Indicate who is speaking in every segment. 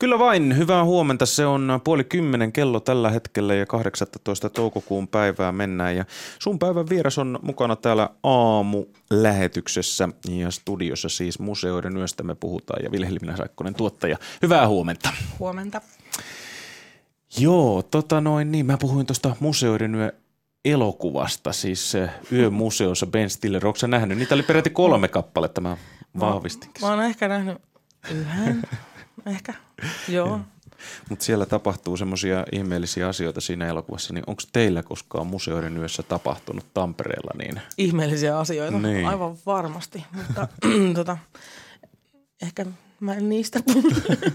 Speaker 1: Kyllä vain, hyvää huomenta. Se on 9:30 kello tällä hetkellä ja 18. toukokuun päivää mennään. Ja sun päivän vieras on mukana täällä aamulähetyksessä ja studiossa siis Museoiden yöstä me puhutaan ja Vilhelmina Saikkonen tuottaja. Hyvää huomenta.
Speaker 2: Huomenta.
Speaker 1: Joo, niin mä puhuin tuosta Museoiden yö elokuvasta, siis Yömuseossa Ben Stiller. Ootko sä nähnyt? Niitä oli peräti 3 kappaletta, mä vahvistinkin.
Speaker 2: Mä oon ehkä nähnyt yhden, ehkä, joo.
Speaker 1: Mutta siellä tapahtuu semmoisia ihmeellisiä asioita siinä elokuvassa, niin onko teillä koskaan Museoiden yössä tapahtunut Tampereella? Niin?
Speaker 2: Ihmeellisiä asioita,
Speaker 1: niin.
Speaker 2: Aivan varmasti, mutta ehkä mä en niistä puhu.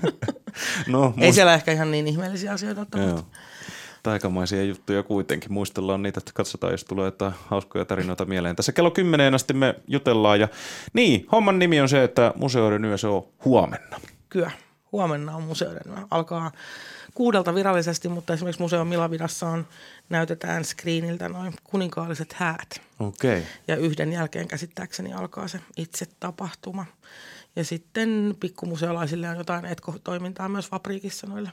Speaker 1: No,
Speaker 2: ei siellä ehkä ihan niin ihmeellisiä asioita ole.
Speaker 1: Taikamaisia juttuja kuitenkin. Muistellaan niitä, että katsotaan, jos tulee jotain hauskoja tarinoita mieleen. Tässä kello 10 asti me jutellaan. Ja niin, homman nimi on se, että Museoiden yö se on huomenna.
Speaker 2: Kyllä, huomenna on Museoiden yö. Alkaa 6 virallisesti, mutta esimerkiksi Museo Milavidassa näytetään screeniltä noin kuninkaalliset häät.
Speaker 1: Okei.
Speaker 2: Ja yhden jälkeen käsittääkseni alkaa se itse tapahtuma. Ja sitten pikkumuseolaisille on jotain etkotoimintaa myös Fabriikissa noille.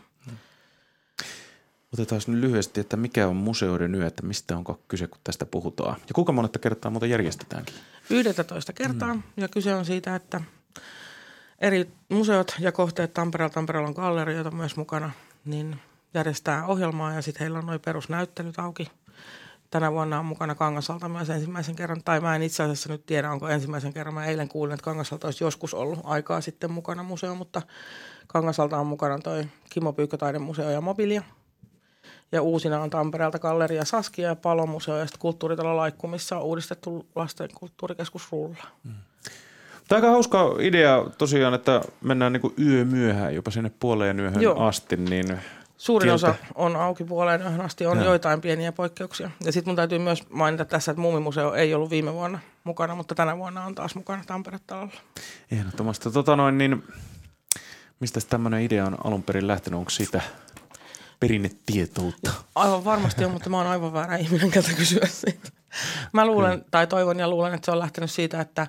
Speaker 1: Otetaan nyt lyhyesti, että mikä on Museoiden yö, että mistä onko kyse, kun tästä puhutaan. Ja kuinka monetta kertaa muuten järjestetäänkin?
Speaker 2: 11 kertaa. Ja kyse on siitä, että eri museot ja kohteet Tampereella on gallerioita myös mukana, niin järjestää ohjelmaa ja sitten heillä on nuo perusnäyttelyt auki. Tänä vuonna on mukana Kangasalta myös ensimmäisen kerran, tai mä en itse asiassa nyt tiedä, onko ensimmäisen kerran. Mä eilen kuulin, että Kangasalta olisi joskus ollut aikaa sitten mukana museo, mutta Kangasalta on mukana toi Kimmo Pyykkö Taidemuseo ja Mobilia. Ja uusina on Tampereelta Galleria Saskia ja Palomuseo ja sitten Kulttuuritalo Laikku, missä on uudistettu lasten kulttuurikeskus Rulla.
Speaker 1: Tämä on aika hauska idea tosiaan, että mennään niin kuin yömyöhään, jopa sinne puoleen yöhön asti. Niin
Speaker 2: suurin osa on auki puoleen yöhön asti, on joitain pieniä poikkeuksia. Ja sitten mun täytyy myös mainita tässä, että Muumimuseo ei ollut viime vuonna mukana, mutta tänä vuonna on taas mukana Tampere-talolla.
Speaker 1: Ehdottomasti. Niin mistä tämmöinen idea on alun perin lähtenyt? Onko siitä perinnetietoutta?
Speaker 2: Aivan varmasti on, mutta mä oon aivan väärä ihminen, keltä kysyä siitä. Mä luulen, tai toivon ja luulen, että se on lähtenyt siitä, että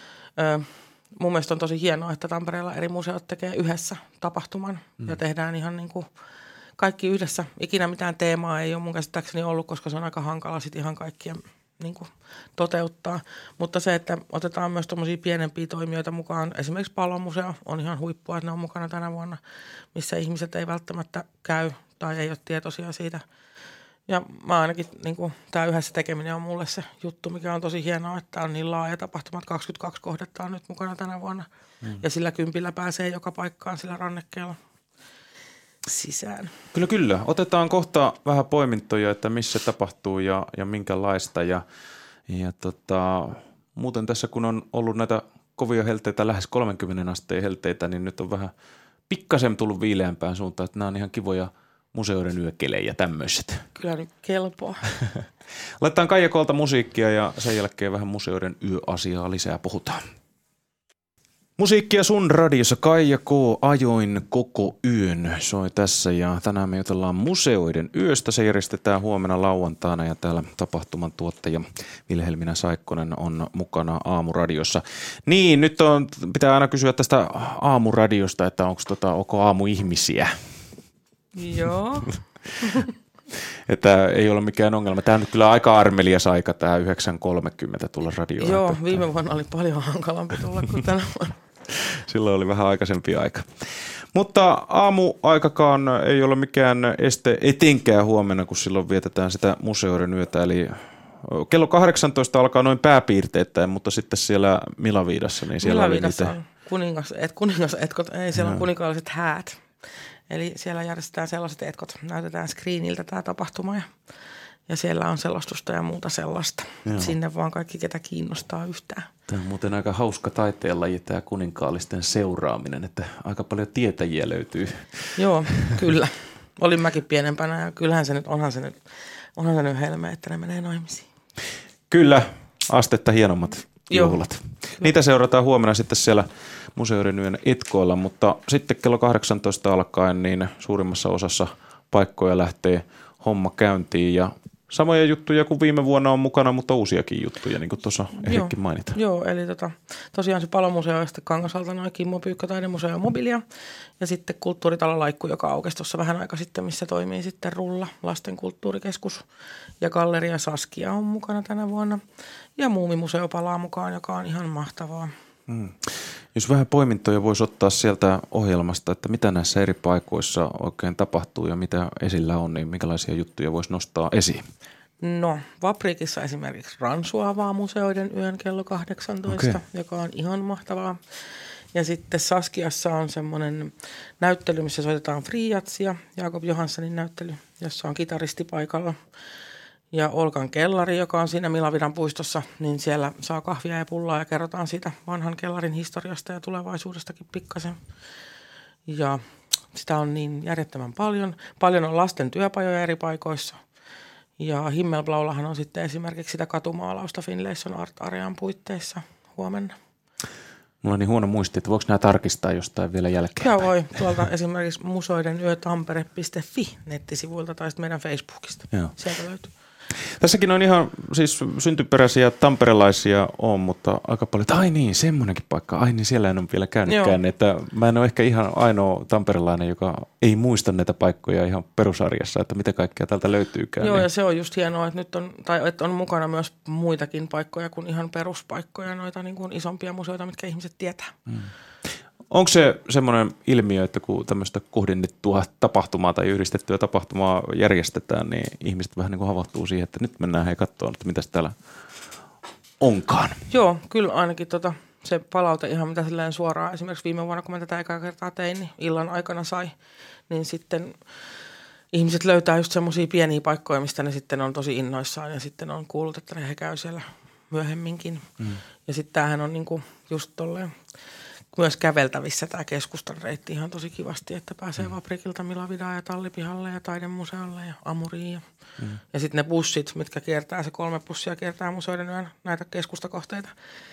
Speaker 2: mun mielestä on tosi hienoa, että Tampereella eri museot tekee yhdessä tapahtuman ja tehdään ihan niin kuin kaikki yhdessä. Ikinä mitään teemaa ei ole mun käsittääkseni ollut, koska se on aika hankala sitten ihan kaikkia niin kuin toteuttaa. Mutta se, että otetaan myös tommosia pienempiä toimijoita mukaan, esimerkiksi Palomuseo on ihan huippua, että ne on mukana tänä vuonna, missä ihmiset ei välttämättä käy tai ei ole tietoisia siitä. Ja mä ainakin, niin kuin, tämä yhdessä tekeminen on mulle se juttu, mikä on tosi hienoa, että on niin laaja tapahtumat. 22 kohdetta on nyt mukana tänä vuonna. Ja sillä 10 pääsee joka paikkaan sillä rannekkeella sisään.
Speaker 1: Kyllä. Otetaan kohta vähän poimintoja, että missä tapahtuu ja minkälaista. Ja muuten tässä, kun on ollut näitä kovia helteitä, lähes 30 asteen helteitä, niin nyt on vähän pikkasen tullut viileämpään suuntaan, että nämä on ihan kivoja Museoiden yökelejä tämmöiset.
Speaker 2: Kyllä nyt kelpoa.
Speaker 1: Laitetaan Kaija Kolta musiikkia ja sen jälkeen vähän Museoiden yöasiaa lisää puhutaan. Musiikkia sun radiossa Kaija K. Ajoin koko yön soi tässä ja tänään me jutellaan Museoiden yöstä. Se järjestetään huomenna lauantaina ja täällä tapahtuman tuottaja Vilhelmina Saikkonen on mukana Aamuradiossa. Niin, nyt pitää aina kysyä tästä Aamuradiosta, että onko aamuihmisiä?
Speaker 2: Joo.
Speaker 1: Että ei ole mikään ongelma. Tämä on nyt kyllä aika armelias aika, tämä 9.30 tulla radioon.
Speaker 2: Joo, viime vuonna oli paljon hankalampi tulla kuin tänä vuonna.
Speaker 1: Silloin oli vähän aikaisempi aika. Mutta aamuaikakaan ei ole mikään este etenkään huomenna, kun silloin vietetään sitä Museoiden yötä. Eli kello 18 alkaa noin pääpiirteittäin, mutta sitten siellä Milavidassa, niin siellä
Speaker 2: Milavidassa on kuningasetkot, ei siellä on kuninkaalliset häät. Eli siellä järjestetään sellaiset etkot, näytetään screeniltä tämä tapahtuma ja siellä on selostusta ja muuta sellaista. Sinne vaan kaikki, ketä kiinnostaa yhtään.
Speaker 1: Tämä on muuten aika hauska taiteenlaji tämä kuninkaallisten seuraaminen, että aika paljon tietäjiä löytyy.
Speaker 2: Joo, kyllä. Olin mäkin pienempänä ja kyllähän se nyt, onhan se nyt helme, että ne menee naimisiin.
Speaker 1: Kyllä, astetta hienommat juhlat. Niitä seurataan huomenna sitten siellä Museoiden yön etkoilla, mutta sitten kello 18 alkaen niin suurimmassa osassa paikkoja lähtee homma käyntiin ja samoja juttuja kuin viime vuonna on mukana, mutta uusiakin juttuja, niin kuin tuossa ehditkin mainita.
Speaker 2: Joo, eli tosiaan se Palomuseo ja sitten Kangasalta noin Kimmo Pyykkä taidemuseo ja Mobilia. Ja sitten Kulttuuritalo Laikku, joka aukesi tuossa vähän aika sitten, missä toimii sitten Rulla, lasten kulttuurikeskus. Ja Galleria Saskia on mukana tänä vuonna. Ja Muumimuseo palaa mukaan, joka on ihan mahtavaa.
Speaker 1: Jos vähän poimintoja voisi ottaa sieltä ohjelmasta, että mitä näissä eri paikoissa oikein tapahtuu ja mitä esillä on, niin minkälaisia juttuja voisi nostaa esiin?
Speaker 2: No, Vaprikissa esimerkiksi Ransu avaa museoiden yön kello 18, joka on ihan mahtavaa. Ja sitten Saskiassa on semmoinen näyttely, missä soitetaan Friatsia, Jakob Johanssonin näyttely, jossa on kitaristi paikalla. Ja Olkan kellari, joka on siinä Milavidan puistossa, niin siellä saa kahvia ja pullaa ja kerrotaan siitä vanhan kellarin historiasta ja tulevaisuudestakin pikkasen. Ja sitä on niin järjettömän paljon. Paljon on lasten työpajoja eri paikoissa. Ja Himmelblaullahan on sitten esimerkiksi sitä katumaalausta Finlayson Art Arean puitteissa huomenna.
Speaker 1: Mulla on niin huono muisti, että voiko nämä tarkistaa jostain vielä jälkeenpäin?
Speaker 2: Joo, voi. Tuolta esimerkiksi musoidenyötampere.fi nettisivuilta tai sitten meidän Facebookista. Joo. Sieltä löytyy.
Speaker 1: Tässäkin on ihan siis syntyperäisiä tamperelaisia on, mutta aika paljon, että ai niin, semmoinenkin paikka, ai niin, siellä en ole vielä käynytkään. Että mä en ole ehkä ihan ainoa tamperelainen, joka ei muista näitä paikkoja ihan perusarjassa, että mitä kaikkea täältä löytyykään.
Speaker 2: Joo, niin. Ja se on just hienoa, että nyt että on mukana myös muitakin paikkoja kuin ihan peruspaikkoja, noita niin kuin isompia museoita, mitkä ihmiset tietää.
Speaker 1: Onko se semmoinen ilmiö, että kun tämmöistä kohdennettua tapahtumaa tai yhdistettyä tapahtumaa järjestetään, niin ihmiset vähän niin kuin havahtuu siihen, että nyt mennään katsomaan, että mitäs täällä onkaan? Joo,
Speaker 2: kyllä ainakin se palaute ihan mitä silleen suoraan. Esimerkiksi viime vuonna, kun mä tätä ekaa kertaa tein, niin illan aikana sai, niin sitten ihmiset löytää just semmoisia pieniä paikkoja, mistä ne sitten on tosi innoissaan ja sitten on kuullut, että he käy siellä myöhemminkin. Ja sitten tämähän on niinku just tolleen myös käveltävissä tämä keskustan reitti ihan tosi kivasti, että pääsee Vaprikilta Milavidaan ja Tallipihalle ja Taidemuseolle ja Amuriin. Ja sitten ne bussit, mitkä kiertää, se 3 bussia kiertää museoiden yön näitä keskustakohteita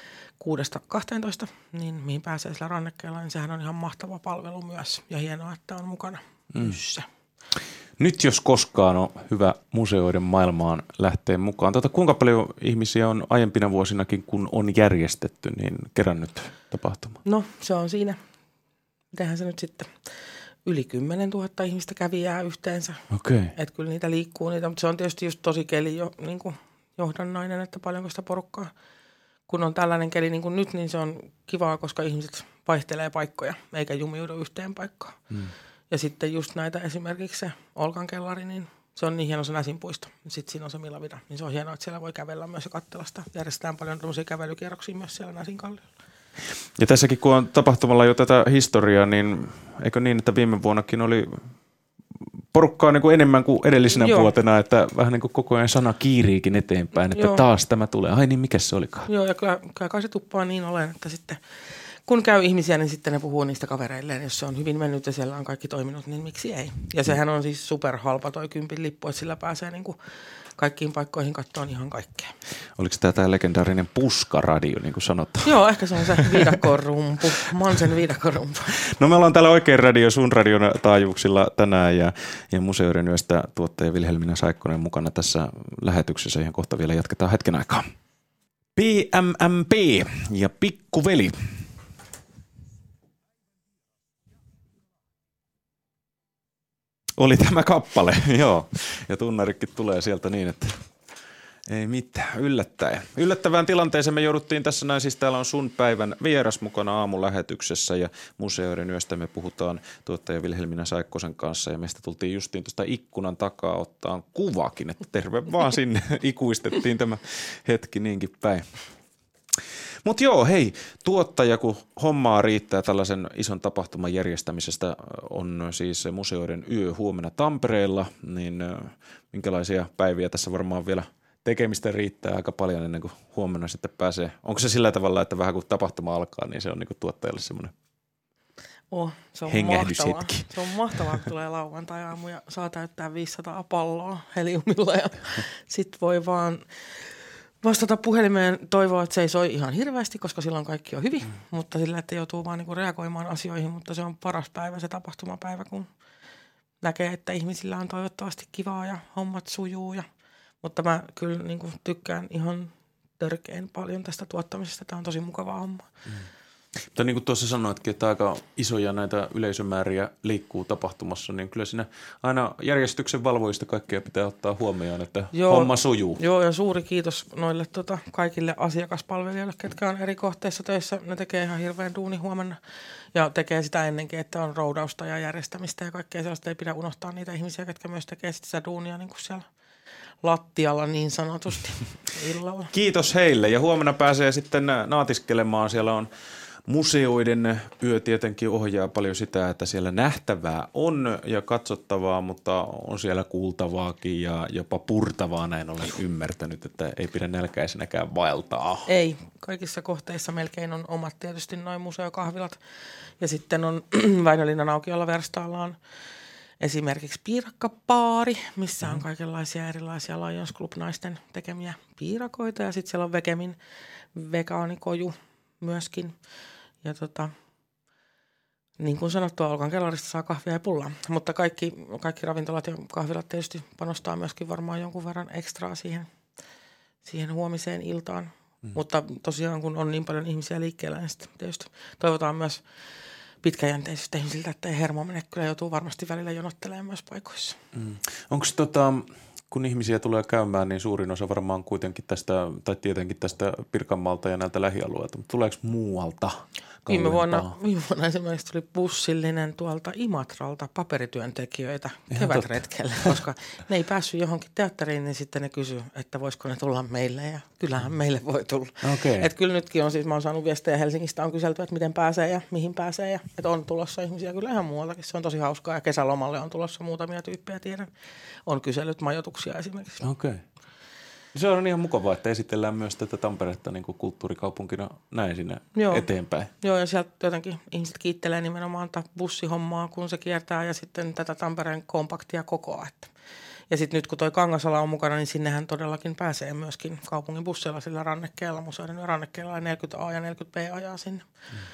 Speaker 2: 6-12, niin mihin pääsee sillä rannekkeella, niin sehän on ihan mahtava palvelu myös ja hienoa, että on mukana yssä.
Speaker 1: Nyt jos koskaan on hyvä museoiden maailmaan lähteä mukaan. Kuinka paljon ihmisiä on aiempina vuosinakin, kun on järjestetty, niin kerännyt tapahtuma?
Speaker 2: No se on siinä, mitenhän se nyt sitten, yli 10 000 ihmistä kävijää yhteensä.
Speaker 1: Okei.
Speaker 2: Että kyllä niitä liikkuu niitä, mutta se on tietysti just tosi keli niin kuin johdannainen, että paljonko sitä porukkaa. Kun on tällainen keli niin kuin nyt, niin se on kivaa, koska ihmiset vaihtelee paikkoja, eikä jumiudu yhteen paikkaan. Ja sitten just näitä esimerkiksi se Olkan kellari, niin se on niin hieno se Näsinpuisto. Sitten siinä on se Milavida, niin se on hienoa, että siellä voi kävellä myös ja katsella sitä. Järjestetään paljon tämmöisiä kävelykierroksia myös siellä Näsinkalliolla.
Speaker 1: Ja tässäkin kun on tapahtumalla jo tätä historiaa, niin eikö niin, että viime vuonnakin oli porukkaa niin kuin enemmän kuin edellisenä vuotena, että vähän niin kuin koko ajan sana kiiriikin eteenpäin, että taas tämä tulee. Ai niin, mikä se olikaan?
Speaker 2: Joo, ja kyllä kai se tuppaa niin olen, että sitten kun käy ihmisiä, niin sitten ne puhuu niistä kavereilleen. Jos se on hyvin mennyt ja siellä on kaikki toiminut, niin miksi ei? Ja sehän on siis superhalpa toi 10 lippu, että sillä pääsee niin kuin kaikkiin paikkoihin katsomaan ihan kaikkea.
Speaker 1: Oliko tämä legendaarinen puskaradio, niin kuin sanotaan?
Speaker 2: Joo, ehkä se on se viidakkorumpu, Mansen viidakkorumpu.
Speaker 1: No me ollaan täällä Oikein Radio, sun radion taajuuksilla tänään ja Museoiden yöstä tuottaja Vilhelmina Saikkonen mukana tässä lähetyksessä. Ihan kohta vielä jatketaan hetken aikaa. PMMP ja Pikkuveli. Oli tämä kappale, joo. Ja tunnarikin tulee sieltä niin, että ei mitään, yllättäen. Yllättävään tilanteeseen me jouduttiin tässä näin, siis täällä on sun päivän vieras mukana aamulähetyksessä ja Museoiden yöstä me puhutaan tuottaja Vilhelmina Saikkosen kanssa ja meistä tultiin justiin tuosta ikkunan takaa ottaa kuvakin, että terve vaan sinne, ikuistettiin tämä hetki niinkin päin. Mutta joo, hei, tuottaja, kun hommaa riittää tällaisen ison tapahtuman järjestämisestä, on siis Museoiden yö huomenna Tampereella, niin minkälaisia päiviä tässä varmaan vielä tekemistä riittää aika paljon ennen kuin huomenna sitten pääsee. Onko se sillä tavalla, että vähän kun tapahtuma alkaa, niin se on niinku tuottajalle semmoinen hengähdyshetki?
Speaker 2: Se on mahtavaa, kun tulee lauantai-aamu ja saa täyttää 500 palloa heliumilla ja sit voi vaan vastata puhelimeen, toivoa, että se ei soi ihan hirveästi, koska silloin kaikki on hyvin, mutta sillä, että joutuu vaan niinku reagoimaan asioihin, mutta se on paras päivä, se tapahtumapäivä, kun näkee, että ihmisillä on toivottavasti kivaa ja hommat sujuu ja Mutta mä kyllä niin kuin tykkään ihan törkeän paljon tästä tuottamisesta. Tämä on tosi mukavaa hommaa.
Speaker 1: Mutta niin kuin tuossa sanoitkin, että aika isoja näitä yleisömääriä liikkuu tapahtumassa, niin kyllä siinä aina järjestyksen valvojista kaikkea pitää ottaa huomioon, että homma sujuu.
Speaker 2: Joo, ja suuri kiitos noille kaikille asiakaspalvelijoille, ketkä on eri kohteissa töissä. Ne tekee ihan hirveän duuni huomenna ja tekee sitä ennenkin, että on roudausta ja järjestämistä ja kaikkea sellaista. Ei pidä unohtaa niitä ihmisiä, ketkä myös tekee sitä duunia niin kuin siellä lattialla niin sanotusti illalla.
Speaker 1: Kiitos heille ja huomenna pääsee sitten naatiskelemaan. Siellä on museoiden yö tietenkin ohjaa paljon sitä, että siellä nähtävää on ja katsottavaa, mutta on siellä kuultavaakin ja jopa purtavaa, näin olen ymmärtänyt, että ei pidä nälkäisenäkään vaeltaa.
Speaker 2: Ei, kaikissa kohteissa melkein on omat tietysti noin museokahvilat ja sitten on Väinölinnan aukiolla verstaalla on esimerkiksi piirakkapaari, missä on kaikenlaisia erilaisia Lions Club-naisten tekemiä piirakoita ja sitten siellä on Vekemin vegaanikoju myöskin. Ja niin kuin sanottua, Olkan kellarista saa kahvia ja pullaa. Mutta kaikki ravintolat ja kahvilat tietysti panostaa myöskin varmaan jonkun verran ekstraa siihen huomiseen iltaan. Mutta tosiaan, kun on niin paljon ihmisiä liikkeellä, niin sitten tietysti toivotaan myös pitkäjänteisyyttä ihmisiltä, että ei hermo mene. Kyllä joutuu varmasti välillä jonottelemaan myös paikoissa.
Speaker 1: Onko kun ihmisiä tulee käymään, niin suurin osa varmaan kuitenkin tästä, tai tietenkin tästä Pirkanmaalta ja näiltä lähialueilta, mutta tuleeko muualta?
Speaker 2: Viime vuonna esimerkiksi tuli bussillinen tuolta Imatralta paperityöntekijöitä kevätretkelle, koska ne ei päässyt johonkin teatteriin, niin sitten ne kysyi, että voisiko ne tulla meille, ja kyllähän meille voi tulla.
Speaker 1: Okay.
Speaker 2: Että kyllä nytkin on siis, mä oon saanut viestejä Helsingistä, on kyselty, että miten pääsee ja mihin pääsee, ja että on tulossa ihmisiä kyllä ihan muualtakin, se on tosi hauskaa, ja kesälomalle on tulossa muutamia tyyppejä, tiedän, on kysellyt majoituksia esimerkiksi.
Speaker 1: Okei. Se on ihan mukavaa, että esitellään myös tätä Tamperetta niin kuin kulttuurikaupunkina näin sinne eteenpäin.
Speaker 2: Joo, ja sieltä jotenkin ihmiset kiittelee nimenomaan bussihommaa, kun se kiertää, ja sitten tätä Tampereen kompaktia kokoa. Ja sitten nyt, kun toi Kangasala on mukana, niin sinnehän todellakin pääsee myöskin kaupungin busseilla sillä rannekkeella, museoiden rannekkeella, 40A ja 40B ajaa sinne.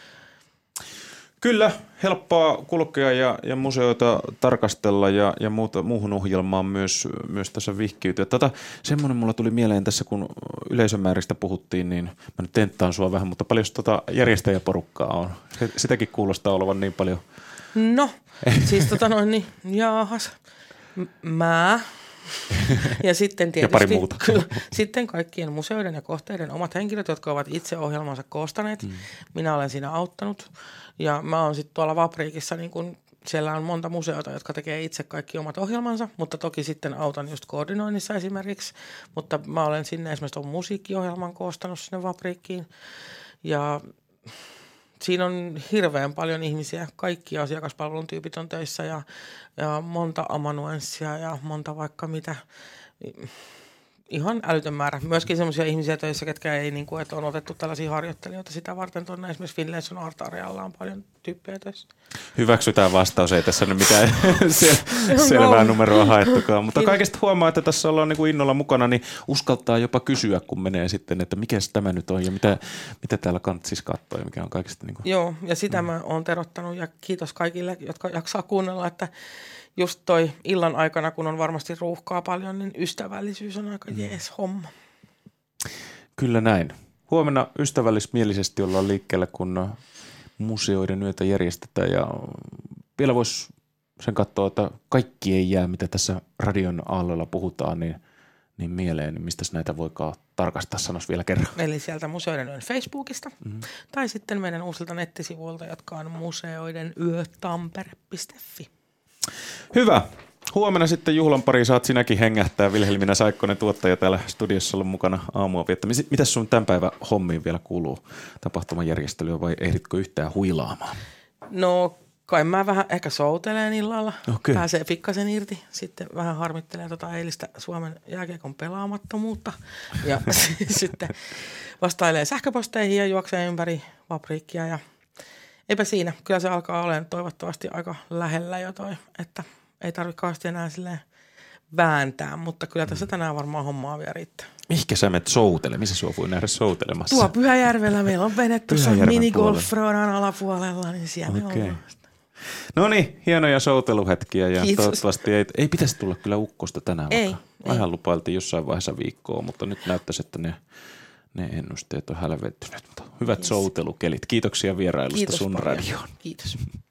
Speaker 1: Kyllä, helppoa kulkea ja museoita tarkastella ja muuhun ohjelmaan myös tässä vihkiytyä. Semmoinen mulla tuli mieleen tässä, kun yleisömääristä puhuttiin, niin mä nyt tenttaan sua vähän, mutta paljon järjestäjäporukkaa on. Sitäkin kuulostaa olevan niin paljon.
Speaker 2: No, siis niin, jaahas, mä. Ja sitten tietysti
Speaker 1: ja pari muuta.
Speaker 2: Kyllä, sitten kaikkien museoiden ja kohteiden omat henkilöt, jotka ovat itse ohjelmansa koostaneet. Minä olen siinä auttanut ja mä oon sitten tuolla Vapriikissa, niin kun siellä on monta museota, jotka tekee itse kaikki omat ohjelmansa, mutta toki sitten autan just koordinoinnissa esimerkiksi. Mutta mä olen sinne esimerkiksi tuon musiikkiohjelman koostanut sinne Vapriikkiin ja siinä on hirveän paljon ihmisiä, kaikki asiakaspalvelun tyypit on töissä ja monta amanuenssia ja monta vaikka mitä. Ihan älytön määrä. Myöskin semmoisia ihmisiä töissä, ketkä ei, niin kuin, että on otettu tällaisia harjoittelijoita sitä varten. Tuonne esimerkiksi Finlayson Art Arealla on paljon tyyppejä töissä.
Speaker 1: Hyväksytään vastaus, ei tässä nyt mitään selvää numeroa haettukaan. Mutta kaikesta huomaa, että tässä ollaan niin kuin innolla mukana, niin uskaltaa jopa kysyä, kun menee sitten, että mikä tämä nyt on ja mitä täällä kannattaisi katsoa ja mikä on kaikista. Niin kuin. Joo,
Speaker 2: ja sitä mä oon terottanut ja kiitos kaikille, jotka jaksaa kuunnella, että just toi illan aikana, kun on varmasti ruuhkaa paljon, niin ystävällisyys on aika jees homma.
Speaker 1: Kyllä näin. Huomenna ystävällismielisesti ollaan liikkeellä, kun museoiden yötä järjestetään ja vielä voisi sen katsoa, että kaikki ei jää, mitä tässä radion aalloilla puhutaan, niin mieleen, niin mistä näitä voikaan tarkastaa, sanoisi vielä kerran.
Speaker 2: Eli sieltä Museoiden yön Facebookista tai sitten meidän uusilta nettisivuilta, jotka on museoidenyötampere.fi.
Speaker 1: Hyvä. Huomenna sitten juhlan pari saat sinäkin hengähtää. Vilhelmina Saikkonen, tuottaja täällä studiossa ollut mukana aamua viettää. Mitäs sun tämän päivän hommiin vielä kuuluu? Tapahtumajärjestelyä vai ehditkö yhtään huilaamaan?
Speaker 2: No kai mä vähän ehkä soutelen illalla. Okay. Pääsee pikkasen irti. Sitten vähän harmittelee eilistä Suomen jääkiekon pelaamattomuutta. Ja sitten vastailee sähköposteihin ja juoksee ympäri Vapriikkia ja eipä siinä. Kyllä se alkaa olemaan toivottavasti aika lähellä jo toi, että ei tarvitse kauheasti enää silleen vääntää, mutta kyllä tässä tänään varmaan hommaa vielä riittää.
Speaker 1: Mihinkä sä menet soutele? Missä sua voi nähdä soutelemassa?
Speaker 2: Tuo Pyhäjärvellä meillä on vene tuossa minigolf-roodan alapuolella, niin siellä me ollaan.
Speaker 1: No niin, hienoja souteluhetkiä ja
Speaker 2: Kiitos.
Speaker 1: toivottavasti ei pitäisi tulla kyllä ukkosta tänään.
Speaker 2: Ei.
Speaker 1: Vähän lupailtiin jossain vaiheessa viikkoa, mutta nyt näyttäisi, että ne ennusteet on hälventyneet. Hyvät soutelukelit. Kiitoksia vierailusta
Speaker 2: Kiitos
Speaker 1: sun
Speaker 2: paljon.
Speaker 1: radioon.
Speaker 2: Kiitos.